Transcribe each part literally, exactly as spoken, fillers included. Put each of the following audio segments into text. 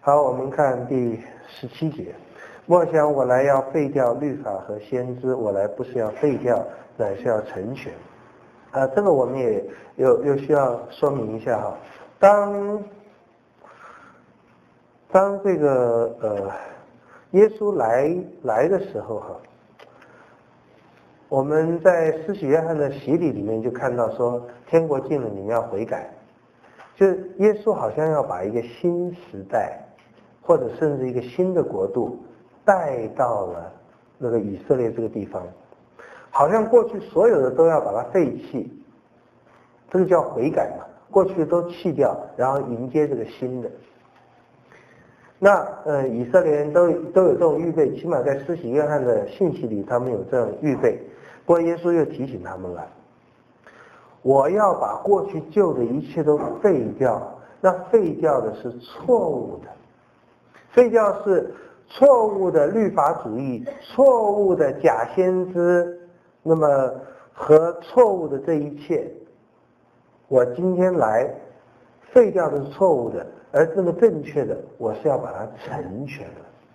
好，我们看第十七节。莫想我来要废掉律法和先知，我来不是要废掉，乃是要成全。啊，这个我们也有有需要说明一下哈。当当这个呃耶稣来来的时候哈，我们在施洗约翰的洗礼里面就看到说，天国近了，你们要悔改。就是耶稣好像要把一个新时代，或者甚至一个新的国度带到了那个以色列这个地方，好像过去所有的都要把它废弃，这个叫悔改嘛，过去都弃掉，然后迎接这个新的。那呃，以色列人都都有这种预备，起码在施洗约翰的信息里，他们有这种预备。不过耶稣又提醒他们了，我要把过去旧的一切都废掉。那废掉的是错误的，废掉是错误的律法主义，错误的假先知，那么和错误的这一切，我今天来废掉的是错误的，而这个正确的，我是要把它成全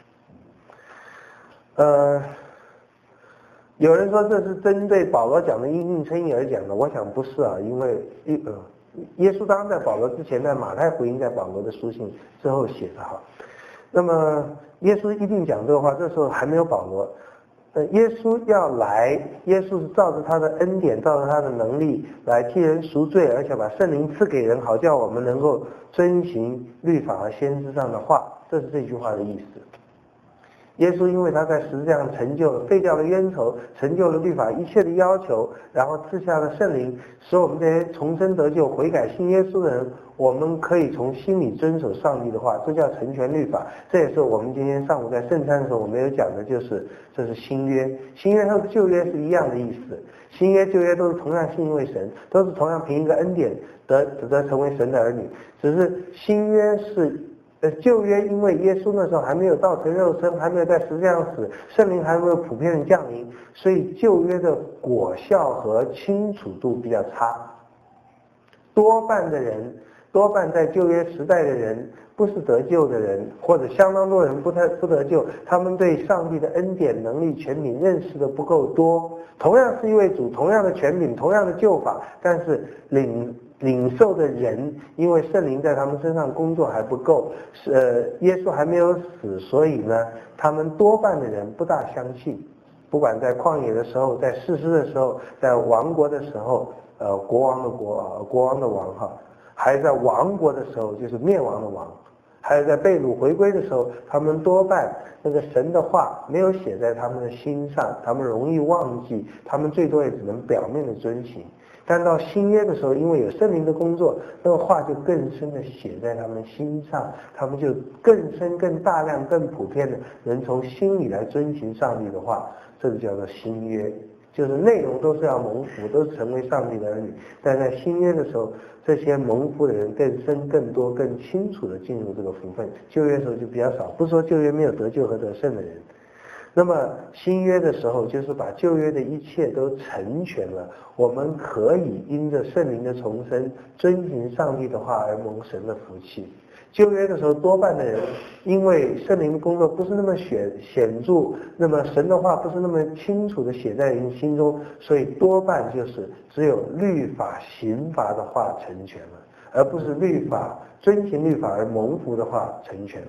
的。呃，有人说这是针对保罗讲的因应称义而讲的，我想不是啊，因为呃，耶稣当然在保罗之前，在马太福音在保罗的书信之后写的哈。那么耶稣一定讲这个话，这时候还没有保罗。呃，耶稣要来，耶稣是照着他的恩典，照着他的能力来替人赎罪，而且把圣灵赐给人，好叫我们能够遵行律法和先知上的话，这是这句话的意思。耶稣因为他在十字架上成就了废掉了冤仇，成就了律法一切的要求，然后赐下了圣灵，使我们这些重生得救悔改信耶稣的人，我们可以从心里遵守上帝的话，这叫成全律法。这也是我们今天上午在圣餐的时候我们有讲的，就是这是新约，新约和旧约是一样的意思，新约旧约都是同样信为神，都是同样凭一个恩典得得成为神的儿女，只是新约是呃，旧约因为耶稣那时候还没有道成肉身，还没有在十字架上死，圣灵还没有普遍的降临，所以旧约的果效和清楚度比较差。多半的人，多半在旧约时代的人，不是得救的人，或者相当多人不太不得救，他们对上帝的恩典、能力、权柄认识的不够多。同样是一位主，同样的权柄，同样的救法，但是领。领受的人，因为圣灵在他们身上工作还不够，呃，耶稣还没有死，所以呢，他们多半的人不大相信。不管在旷野的时候，在士师的时候，在亡国的时候，呃，国王的国啊，国王的王哈，还是在亡国的时候，就是灭亡的亡，还有在被掳回归的时候，他们多半那个神的话没有写在他们的心上，他们容易忘记，他们最多也只能表面的遵行。但到新约的时候，因为有圣灵的工作，那个话就更深的写在他们心上，他们就更深、更大量、更普遍的能从心里来遵行上帝的话，这个叫做新约，就是内容都是要蒙福，都是成为上帝的儿女。但在新约的时候，这些蒙福的人更深、更多、更清楚的进入这个福分，旧约的时候就比较少。不是说旧约没有得救和得胜的人。那么新约的时候，就是把旧约的一切都成全了，我们可以因着圣灵的重生，遵行上帝的话而蒙神的福气。旧约的时候，多半的人因为圣灵的工作不是那么显显著，那么神的话不是那么清楚的写在人心中，所以多半就是只有律法刑罚的话成全了，而不是律法遵行律法而蒙福的话成全了。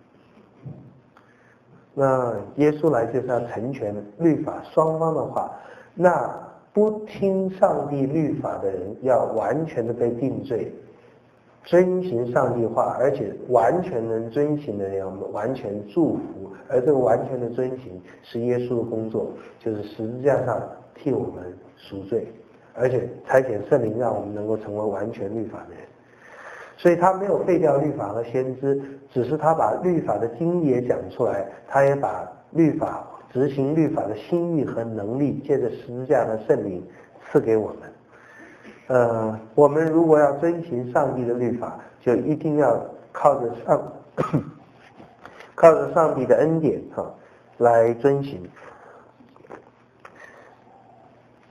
那耶稣来就是要成全律法双方的话，那不听上帝律法的人要完全的被定罪，遵行上帝话，而且完全能遵行的人要完全祝福，而这个完全的遵行是耶稣的工作，就是十字架上替我们赎罪，而且差遣圣灵让我们能够成为完全律法的人。所以他没有废掉律法和先知，只是他把律法的经义也讲出来，他也把律法执行律法的心意和能力借着十字架的圣灵赐给我们。呃，我们如果要遵行上帝的律法，就一定要靠着上靠着上帝的恩典哈、啊、来遵行。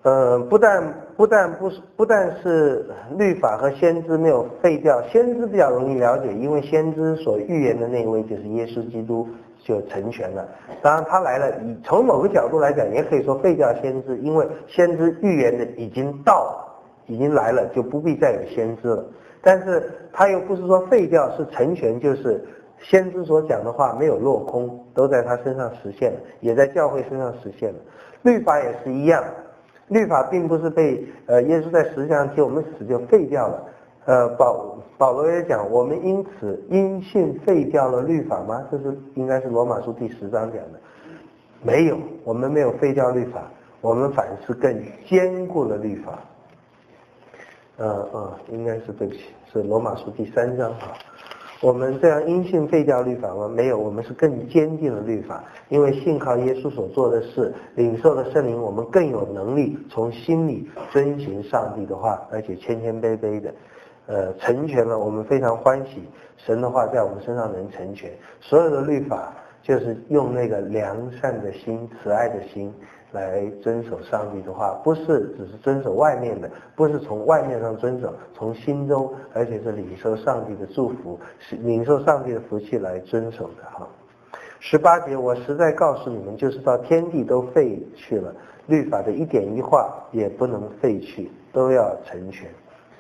呃，不但不但不是不但是律法和先知没有废掉，先知比较容易了解，因为先知所预言的那一位就是耶稣基督就成全了。当然他来了，从某个角度来讲，也可以说废掉先知，因为先知预言的已经到了，已经来了，就不必再有先知了。但是他又不是说废掉，是成全，就是先知所讲的话没有落空，都在他身上实现了，也在教会身上实现了。律法也是一样。律法并不是被呃耶稣在十字架上替我们死就废掉了，呃保保罗也讲，我们因此因信废掉了律法吗？这是应该是罗马书第十章讲的，没有，我们没有废掉律法，我们反是更坚固了律法。呃呃，应该是对不起，是罗马书第三章啊。我们这样因信废掉律法吗？没有，我们是更坚定了律法，因为信靠耶稣所做的事，领受了圣灵，我们更有能力从心里遵行上帝的话，而且谦谦卑卑的，呃，成全了我们，非常欢喜神的话在我们身上能成全。所有的律法就是用那个良善的心、慈爱的心来遵守上帝的话，不是只是遵守外面的，不是从外面上遵守，从心中，而且是领受上帝的祝福，是领受上帝的福气来遵守的哈。十八节，我实在告诉你们，就是到天地都废去了，律法的一点一画也不能废去，都要成全。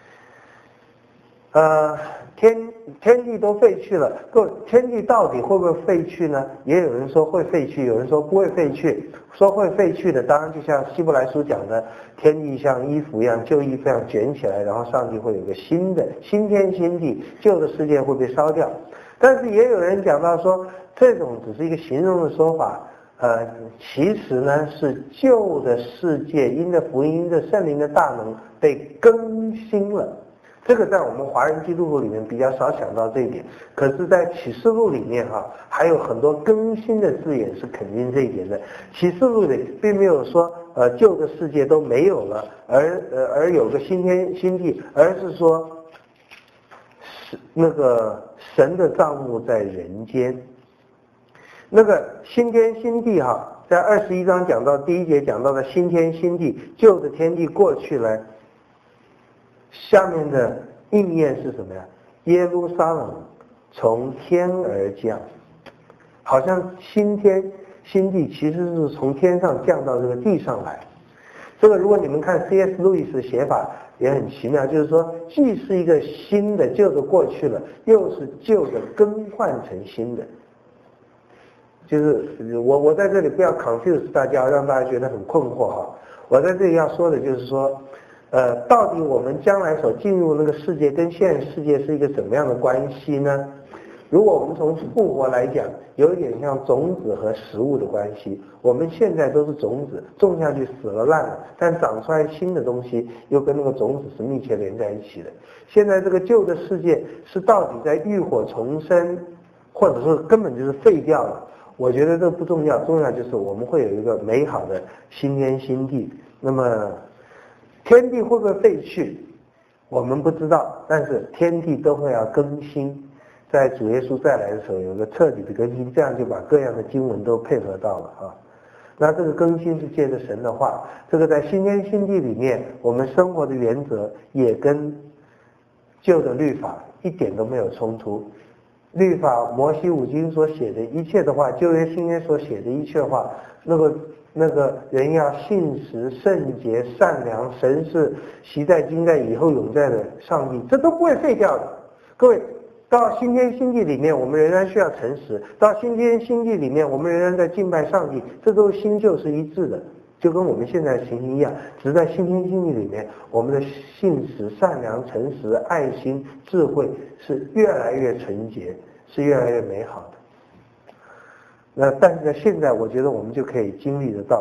呃，天天地都废去了，各天地到底会不会废去呢？也有人说会废去，有人说不会废去。说会废去的，当然就像希伯来书讲的，天地像衣服一样，旧衣服一样卷起来，然后上帝会有个新的新天新地，旧的世界会被烧掉。但是也有人讲到说，这种只是一个形容的说法，呃，其实呢是旧的世界因着福音、因着圣灵的大能被更新了。这个在我们华人基督徒里面比较少想到这一点，可是在启示录里面哈、啊，还有很多更新的字眼是肯定这一点的。启示录里并没有说呃旧的世界都没有了，而呃而有个新天新地，而是说是那个神的帐幕在人间。那个新天新地哈、啊，在二十一章讲到第一节讲到的新天新地，旧的天地过去了。下面的应验是什么呀？耶路撒冷从天而降，好像新天新地其实是从天上降到这个地上来。这个如果你们看 C S 路易斯写法也很奇妙，就是说既是一个新的旧的过去了，又是旧的更换成新的。就是我我在这里不要 confuse 大家，让大家觉得很困惑哈。我在这里要说的就是说。呃，到底我们将来所进入那个世界跟现实世界是一个怎么样的关系呢？如果我们从复活来讲，有一点像种子和食物的关系。我们现在都是种子，种下去死了烂了，但长出来新的东西又跟那个种子是密切连在一起的。现在这个旧的世界是到底在浴火重生，或者说根本就是废掉了？我觉得这不重要，重要就是我们会有一个美好的新天新地。那么天地会不会废去，我们不知道，但是天地都会要更新，在主耶稣再来的时候有个彻底的更新，这样就把各样的经文都配合到了啊。那这个更新是借着神的话，这个在新天新地里面，我们生活的原则也跟旧的律法一点都没有冲突。律法摩西五经所写的一切的话，旧约新约所写的一切话，那个那个人要信实、圣洁、善良，神是昔在、今在、以后永在的上帝，这都不会废掉的。各位，到新天新地里面，我们仍然需要诚实；到新天新地里面，我们仍然在敬拜上帝，这都是新旧是一致的，就跟我们现在情形一样。只是在新天新地里面，我们的信实、善良、诚实、爱心、智慧是越来越纯洁，是越来越美好的。那但是在现在，我觉得我们就可以经历得到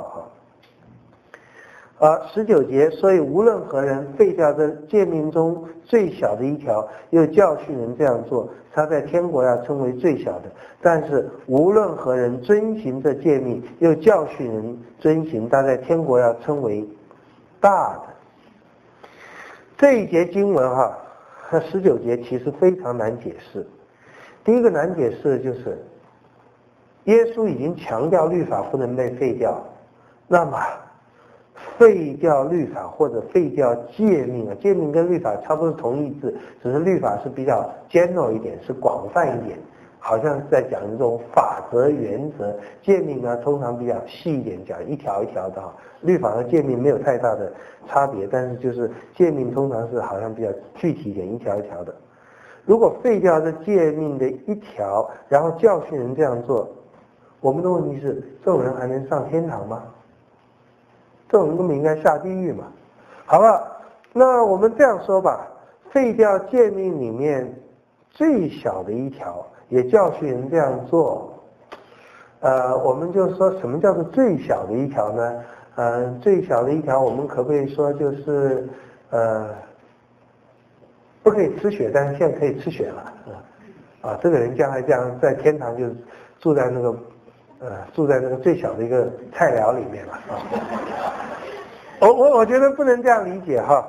哈。啊，十九节，所以无论何人废掉这诫命中最小的一条，又教训人这样做，他在天国要称为最小的；但是无论何人遵行这诫命，又教训人遵行，他在天国要称为大的。这一节经文哈，十九节其实非常难解释。第一个难解释的就是，耶稣已经强调律法不能被废掉，那么废掉律法或者废掉诫命啊，诫命跟律法差不多是同义字，只是律法是比较 general 一点，是广泛一点，好像是在讲这种法则原则。诫命呢通常比较细一点，讲一条一条的，律法和诫命没有太大的差别，但是就是诫命通常是好像比较具体一点，一条一条的。如果废掉这诫命的一条，然后教训人这样做，我们的问题是，这种人还能上天堂吗？这种人根本应该下地狱嘛。好了，那我们这样说吧，废掉诫命里面最小的一条，也教训人这样做。呃，我们就说什么叫做最小的一条呢？呃，最小的一条，我们可不可以说就是呃，不可以吃血，但是现在可以吃血了啊！啊，这个人将来这样在天堂就住在那个呃住在那个最小的一个菜寮里面了啊！我我我觉得不能这样理解哈。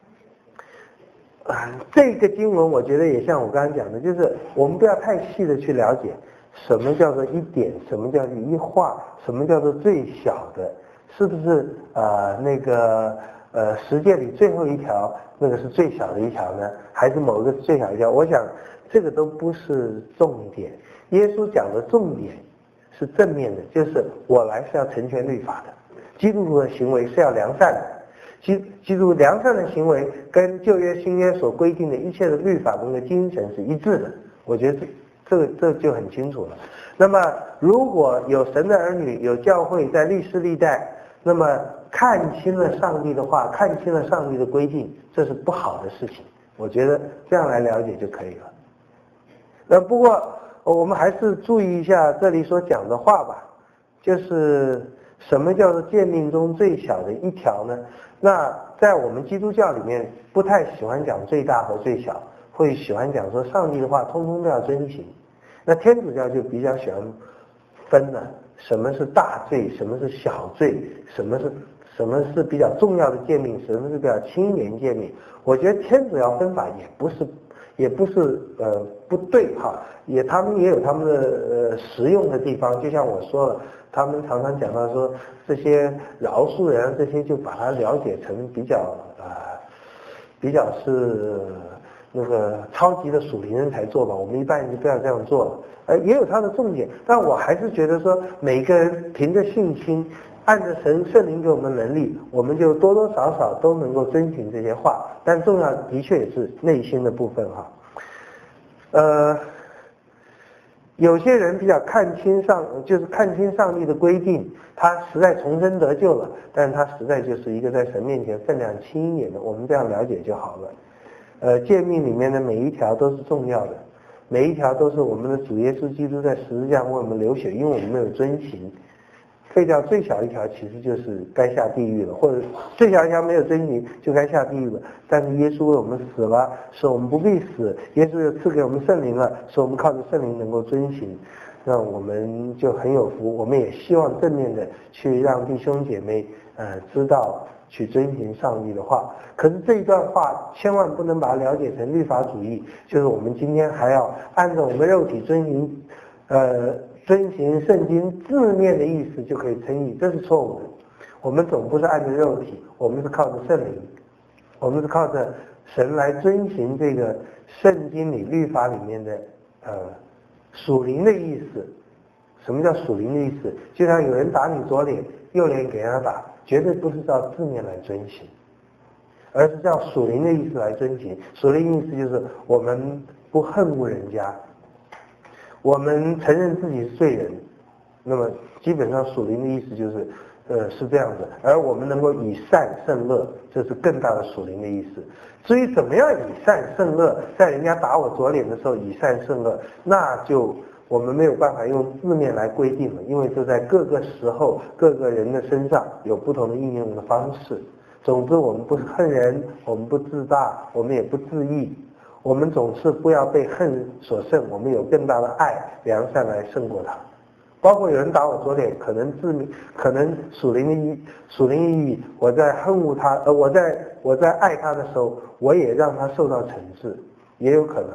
啊，这个经文我觉得也像我刚才讲的，就是我们不要太细的去了解什么叫做一点，什么叫做一画，什么叫做最小的，是不是呃那个呃十诫里最后一条那个是最小的一条呢？还是某一个是最小的一条？我想这个都不是重点。耶稣讲的重点是正面的，就是我来是要成全律法的。基督徒的行为是要良善的，基基督良善的行为跟旧约新约所规定的一切的律法中的精神是一致的。我觉得这这个这就很清楚了。那么如果有神的儿女，有教会在历世历代，那么看清了上帝的话，看清了上帝的规定，这是不好的事情。我觉得这样来了解就可以了。那不过我们还是注意一下这里所讲的话吧，就是什么叫做诫命中最小的一条呢？那在我们基督教里面不太喜欢讲最大和最小，会喜欢讲说上帝的话通通都要遵行。那天主教就比较喜欢分了，什么是大罪，什么是小罪，什么是什么是比较重要的诫命，什么是比较轻廉诫命。我觉得天主教分法也不是也不是呃不对哈，也他们也有他们的呃实用的地方。就像我说了，他们常常讲到说这些饶恕人这些就把它了解成比较呃比较是那个超级的属灵人才做吧，我们一般人就不要这样做了。呃，也有它的重点，但我还是觉得说，每个人凭着信心，按着神圣灵给我们能力，我们就多多少少都能够遵循这些话。但重要的确也是内心的部分哈。呃，有些人比较看清上，就是看清上帝的规定，他实在重生得救了，但是他实在就是一个在神面前分量轻一点的，我们这样了解就好了。呃，诫命里面的每一条都是重要的，每一条都是我们的主耶稣基督在十字架为我们流血，因为我们没有遵行。废掉最小一条其实就是该下地狱了，或者最小一条没有遵行就该下地狱了。但是耶稣为我们死了，使我们不必死；耶稣又赐给我们圣灵了，使我们靠着圣灵能够遵行，那我们就很有福。我们也希望正面的去让弟兄姐妹呃知道去遵行上帝的话。可是这一段话千万不能把它了解成律法主义，就是我们今天还要按照我们肉体遵行呃遵行圣经字面的意思就可以称义，这是错误的。我们总不是按着肉体，我们是靠着圣灵，我们是靠着神来遵行这个圣经里律法里面的呃属灵的意思。什么叫属灵的意思？就像有人打你左脸，右脸给他打，绝对不是照字面来遵行，而是照属灵的意思来遵行。属灵意思就是我们不恨恶人家，我们承认自己是罪人，那么基本上属灵的意思就是呃是这样子，而我们能够以善胜恶，这是更大的属灵的意思。至于怎么样以善胜恶，在人家打我左脸的时候以善胜恶，那就我们没有办法用字面来规定了，因为这在各个时候各个人的身上有不同的应用的方式。总之我们不恨人，我们不自大，我们也不自义，我们总是不要被恨所胜，我们有更大的爱良善来胜过他。包括有人打我左脸，可能字面可能属灵的意属灵意义，我在恨恶他呃我在我在爱他的时候，我也让他受到惩治，也有可能。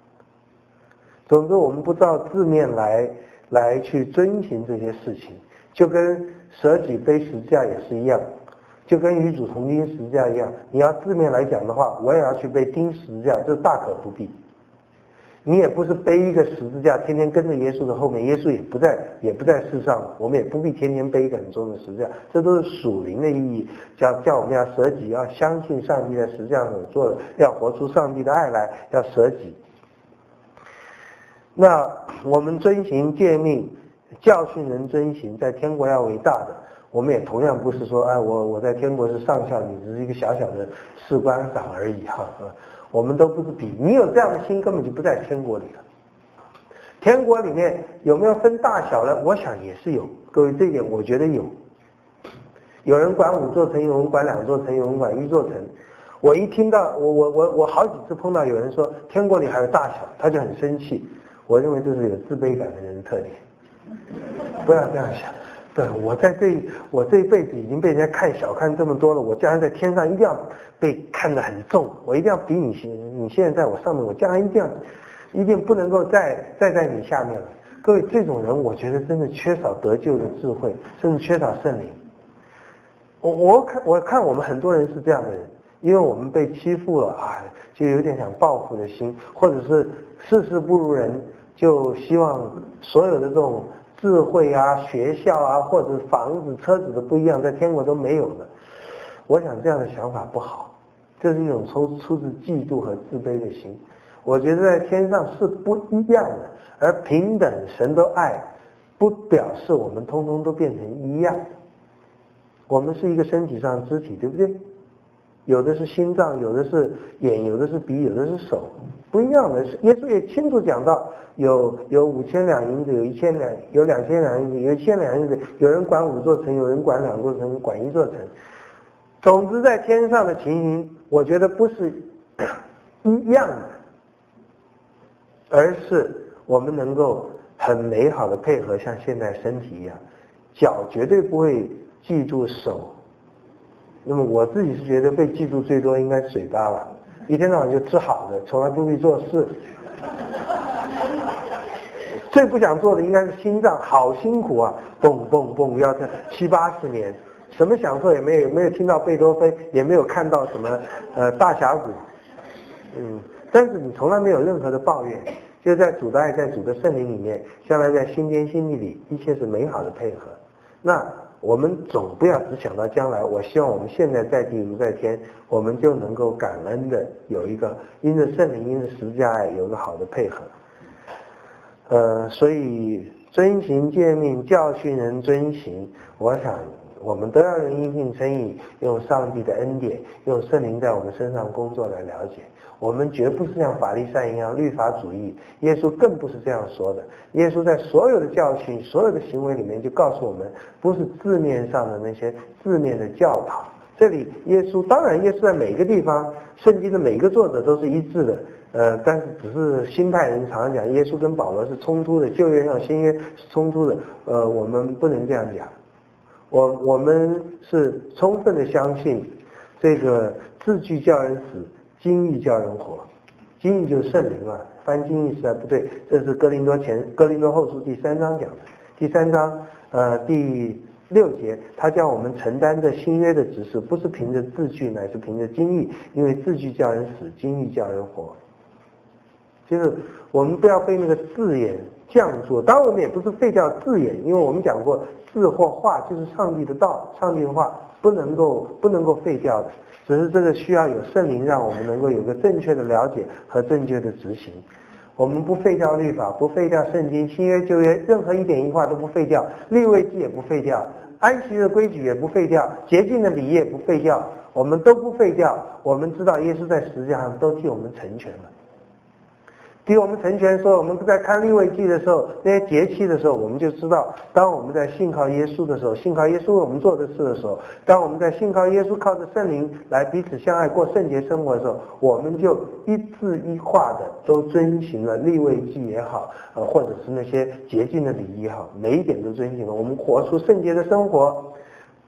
总之我们不照字面来来去遵循这些事情， 就跟舍己背十字架也是一样，就跟与主同钉十字架一样。你要字面来讲的话，我也要去被钉十字架，这大可不必。你也不是背一个十字架，天天跟着耶稣的后面，耶稣也不在，也不在世上，我们也不必天天背一个很重的十字架，这都是属灵的意义，叫叫我们要舍己，要相信上帝在十字架上所做的，要活出上帝的爱来，要舍己。那我们遵行诫命，教训人遵行，在天国要伟大的。我们也同样不是说，哎，我我在天国是上校，你只是一个小小的士官长而已哈。我们都不是比，你有这样的心，根本就不在天国里了。天国里面有没有分大小呢？我想也是有。各位，这一点我觉得有。有人管五座城，有人管两座城，有人管一座城。我一听到，我我我我好几次碰到有人说天国里还有大小，他就很生气。我认为这是有自卑感的人的特点。不要这样想。对，我在这我这一辈子已经被人家看小看这么多了，我将来在天上一定要被看得很重，我一定要比你你现在在我上面，我将来一定要一定不能够再再在你下面了。各位，这种人我觉得真的缺少得救的智慧，甚至缺少圣灵。我我看我看我们很多人是这样的人，因为我们被欺负了啊，就有点想报复的心，或者是事事不如人，就希望所有的这种智慧啊、学校啊，或者房子、车子的不一样，在天国都没有的。我想这样的想法不好，这是一种出出自嫉妒和自卑的心。我觉得在天上是不一样的，而平等神都爱，不表示我们通通都变成一样。我们是一个身体上的肢体，对不对？有的是心脏，有的是眼，有的是鼻，有的是手，不一样的。耶稣也清楚讲到，有有五千两银子，有一千两，有两千两银子，有一千两银子，有人管五座城，有人管两座城，管一座城。总之，在天上的情形，我觉得不是一样的，而是我们能够很美好的配合，像现在身体一样，脚绝对不会记住手。那么我自己是觉得被记住最多应该是嘴巴吧，一天到晚就吃好的，从来不必做事。最不想做的应该是心脏，好辛苦啊，蹦蹦蹦，要这七八十年，什么享受也没有，没有听到贝多芬，也没有看到什么呃大峡谷，嗯，但是你从来没有任何的抱怨，就在主的爱，在主的圣灵里面，将来在心间心地里，一切是美好的配合。那我们总不要只想到将来，我希望我们现在在地如在天，我们就能够感恩的有一个因着圣灵因着十字架爱有一个好的配合。呃，所以遵行诫命，教训人遵行，我想我们都要用因信称义，用上帝的恩典，用圣灵在我们身上工作来了解。我们绝不是像法利赛一样律法主义，耶稣更不是这样说的。耶稣在所有的教训、所有的行为里面就告诉我们，不是字面上的那些字面的教导。这里耶稣，当然耶稣在每个地方，圣经的每个作者都是一致的，呃，但是只是新派人常常讲耶稣跟保罗是冲突的，旧约上新约是冲突的，呃，我们不能这样讲。我我们是充分的相信，这个字句叫人死，经义叫人活。经义就是圣灵嘛，翻经义实在不对，这是哥林多前哥林多后书第三章讲的。第三章呃第六节，他叫我们承担着新约的指示，不是凭着字句，乃是凭着经义，因为字句叫人死，经义叫人活。就是我们不要被那个字眼降住，当然我们也不是废掉字眼，因为我们讲过字或话就是上帝的道，上帝的话不能够不能够废掉的，只是这个需要有圣灵让我们能够有个正确的了解和正确的执行。我们不废掉律法，不废掉圣经，新约旧约任何一点一画都不废掉，利未记也不废掉，安息日的规矩也不废掉，洁净的礼也不废掉，我们都不废掉。我们知道耶稣在十字架上都替我们成全了，替我们成全。说我们在看利未记的时候，那些节期的时候，我们就知道，当我们在信靠耶稣的时候，信靠耶稣为我们做的事的时候，当我们在信靠耶稣靠着圣灵来彼此相爱过圣洁生活的时候，我们就一字一画的都遵行了利未记也好，呃，或者是那些洁净的礼仪也好，每一点都遵行了。我们活出圣洁的生活，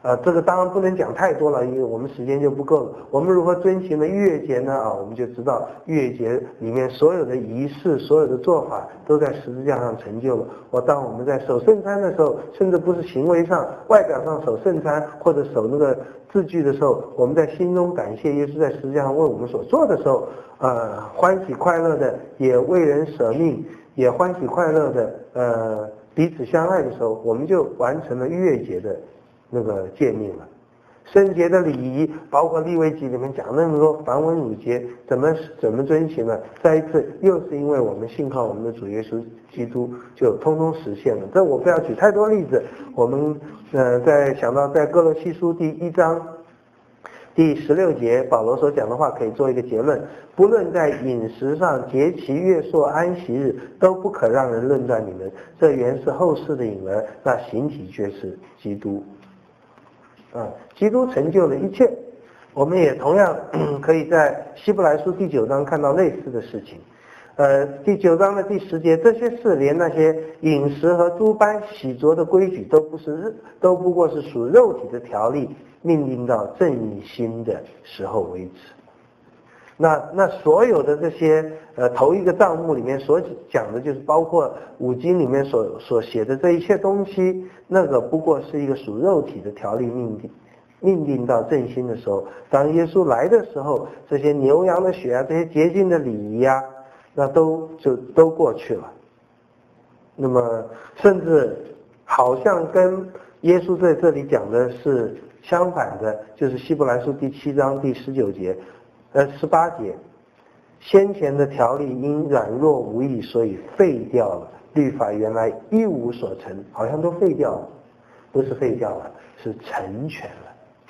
呃，这个当然不能讲太多了，因为我们时间就不够了。我们如何遵循了逾越节呢？啊，我们就知道逾越节里面所有的仪式、所有的做法都在十字架上成就了。我当我们在守圣餐的时候，甚至不是行为上、外表上守圣餐或者守那个字句的时候，我们在心中感谢耶稣在十字架上为我们所做的时候，呃，欢喜快乐的也为人舍命，也欢喜快乐的呃彼此相爱的时候，我们就完成了逾越节的那个诫命了。圣节的礼仪，包括利未记里面讲那么多繁文缛节，怎么怎么遵循呢？再一次，又是因为我们信靠我们的主耶稣基督，就通通实现了。这我不要举太多例子，我们呃在想到在哥罗西书第一章第十六节，保罗所讲的话可以做一个结论：不论在饮食上、节期、月朔、安息日，都不可让人论断你们。这原是后世的影儿，那形体却是基督。啊，基督成就了一切。我们也同样可以在希伯来书第九章看到类似的事情。呃，第九章的第十节，这些事连那些饮食和诸般洗濯的规矩都不是，都不过是属肉体的条例，命令到正心的时候为止。那那所有的这些呃头一个账目里面所讲的，就是包括五经里面所所写的这一切东西，那个不过是一个属肉体的条例命令，命令到正心的时候，当耶稣来的时候，这些牛羊的血啊，这些洁净的礼仪啊，那都就都过去了。那么甚至好像跟耶稣在这里讲的是相反的，就是希伯来书第七章第十九节。呃，十八节，先前的条例因软弱无益，所以废掉了。律法原来一无所成，好像都废掉了，不是废掉了，是成全了。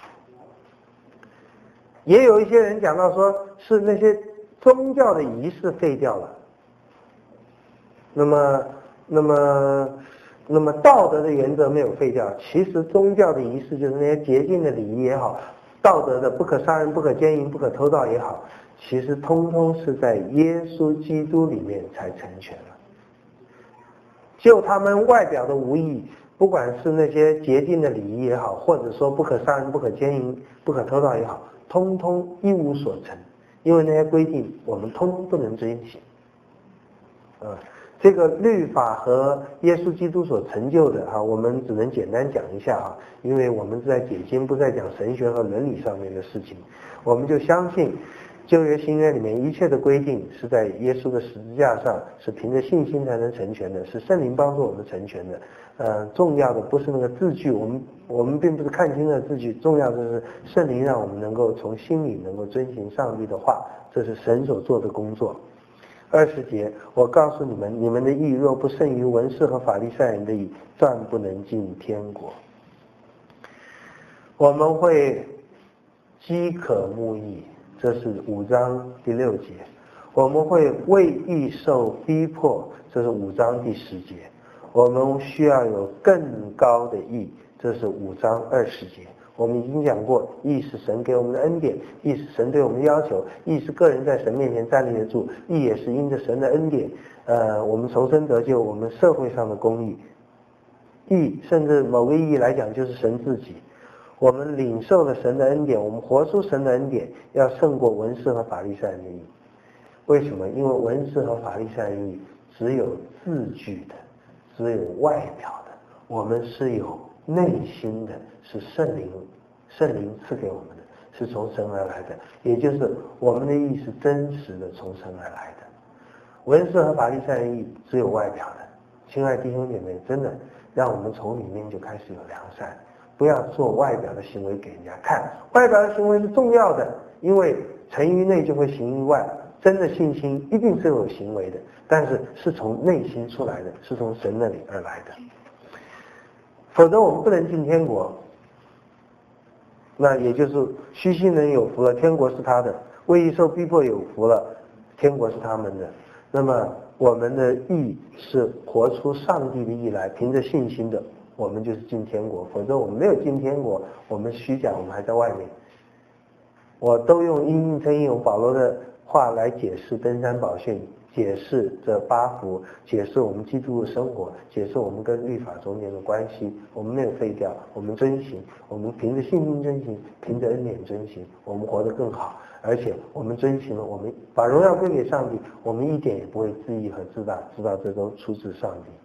也有一些人讲到说，是那些宗教的仪式废掉了。那么，那么，那么道德的原则没有废掉，其实宗教的仪式就是那些洁净的礼仪也好。道德的不可杀人、不可奸淫、不可偷盗也好，其实通通是在耶稣基督里面才成全了。就他们外表的无益，不管是那些洁净的礼仪也好，或者说不可杀人、不可奸淫、不可偷盗也好，通通一无所成，因为那些规定我们通通不能遵行。啊，这个律法和耶稣基督所成就的啊，我们只能简单讲一下啊，因为我们是在解经，不在讲神学和伦理上面的事情。我们就相信旧约新约里面一切的规定是在耶稣的十字架上，是凭着信心才能成全的，是圣灵帮助我们成全的。呃，重要的不是那个字句，我们我们并不是看清了字句，重要的是圣灵让我们能够从心里能够遵行上帝的话，这是神所做的工作。二十节，我告诉你们，你们的义若不胜于文士和法利赛人的义，断不能进天国。我们会饥渴慕义，这是五章第六节。我们会为义受逼迫，这是五章第十节。我们需要有更高的义，这是五章二十节。我们已经讲过，义是神给我们的恩典，义是神对我们的要求，义是个人在神面前站立得住，义也是因着神的恩典，呃，我们重生得救，我们社会上的公义，义甚至某个意义来讲就是神自己。我们领受了神的恩典，我们活出神的恩典，要胜过文士和法利赛人的义。为什么？因为文士和法利赛人的义只有字句的，只有外表的，我们是有内心的，是圣灵圣灵赐给我们的，是从神而来的，也就是我们的义是真实的从神而来的。文士和法利赛人义只有外表的。亲爱弟兄姐妹，真的让我们从里面就开始有良善，不要做外表的行为给人家看。外表的行为是重要的，因为成于内就会行于外，真的信心一定是有行为的，但是是从内心出来的，是从神那里而来的，否则我们不能进天国。那也就是虚心人有福了，天国是他的；为义受逼迫有福了，天国是他们的。那么我们的义是活出上帝的义来，凭着信心的，我们就是进天国。否则我们没有进天国，我们虚假，我们还在外面。我都用因应称义用保罗的话来解释登山宝训， 解释这八福，解释我们基督的生活，解释我们跟律法中间的关系。我们没有废掉，我们遵行，我们凭着信心遵行，凭着恩典遵行，我们活得更好。而且我们遵行了，我们把荣耀归给上帝，我们一点也不会自义和自大，知道这都出自上帝。